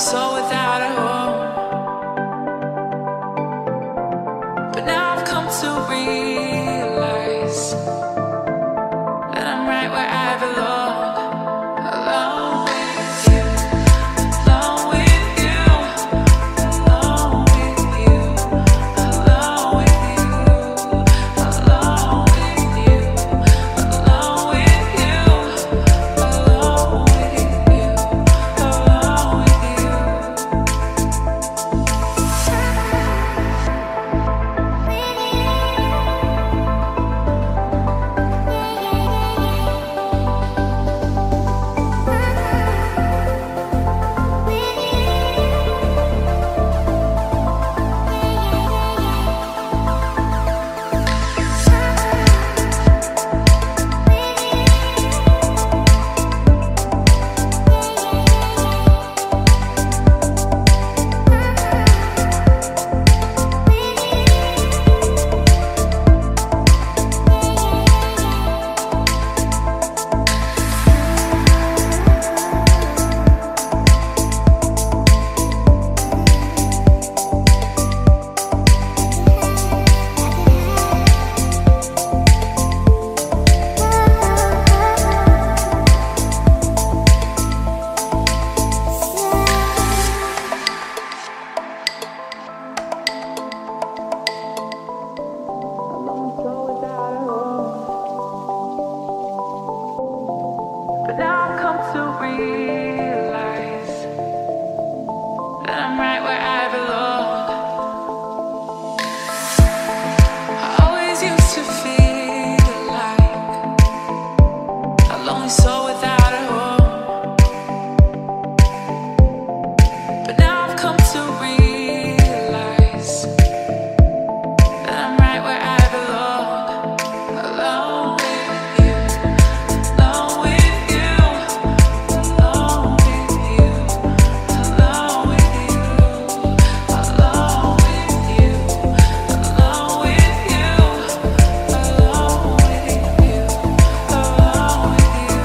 soul without a home. But now I've come to realize that I'm right where I belong, alone with you, alone with you, alone with you, alone with you, alone with you, alone with you, alone with you, alone with you. But now I've come to realize that I'm right where I belong. I always used to feel like a lonely soul without a home. But now I've come to realize that I'm right where I belong, alone with you, alone with you, alone with you, alone with you, alone with you, alone with you, alone with you, alone with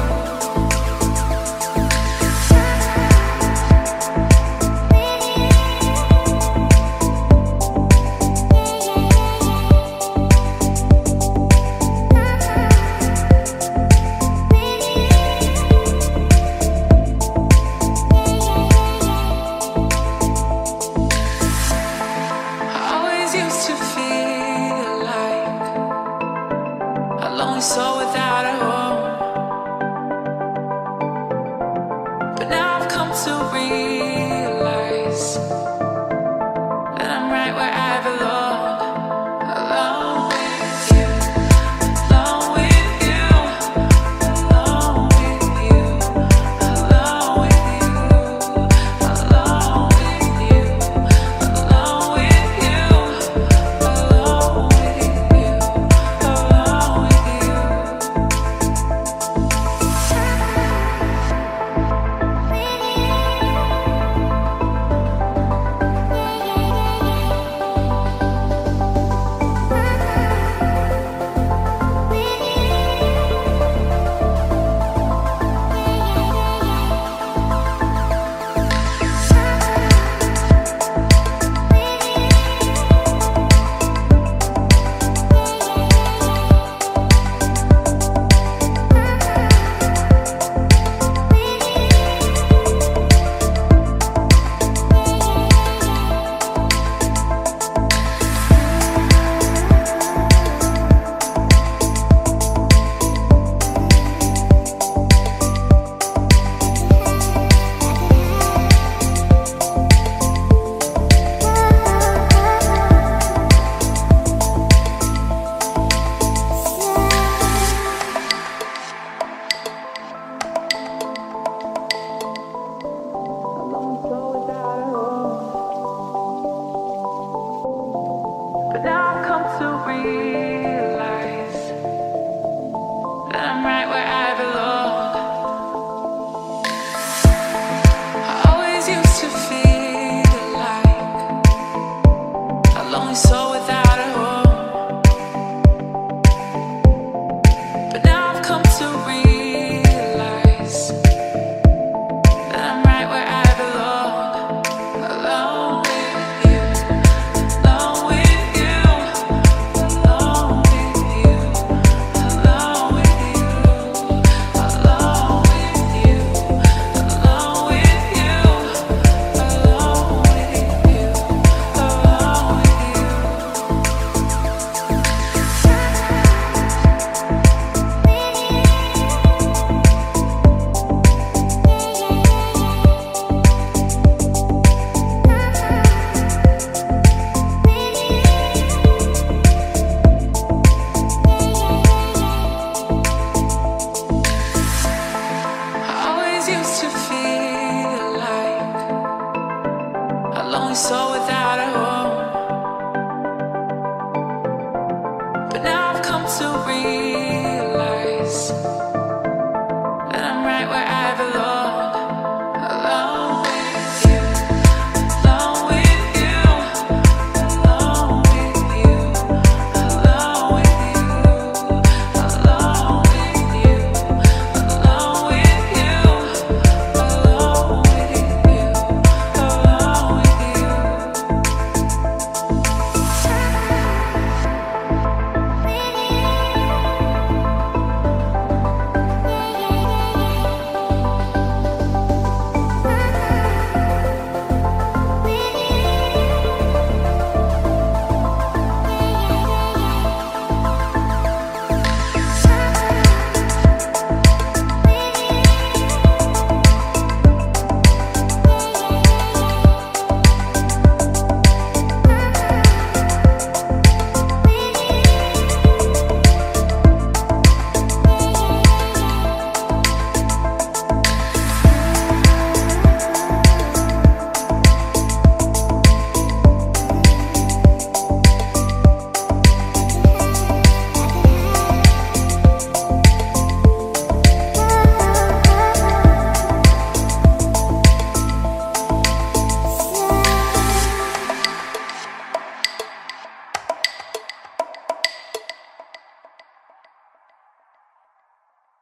I always used to feel like a lonely soul without a home. But now I've come to realize that I'm right where I belong, alone with you, alone with you, alone with you, alone with you, alone with you, alone with you, alone with you, alone with you. so